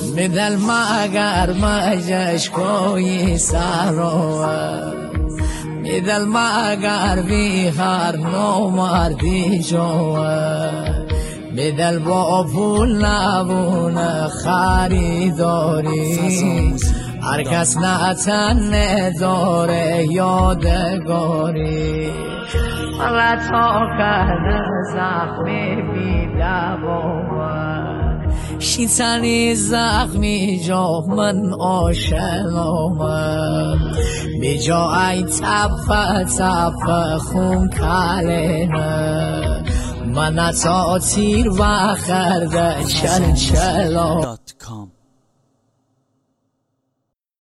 بدل مگر مجش کوی سرو بدل مگر بیخار نو مردی جو بدل با پول نبونه خریداری هر کس نتن داره یادگاری رتا کرده زخمی بیدوام شیطانی زخمی جا من آشنام بی جا ای تپ خون کلینه من تا تیر و خرده چل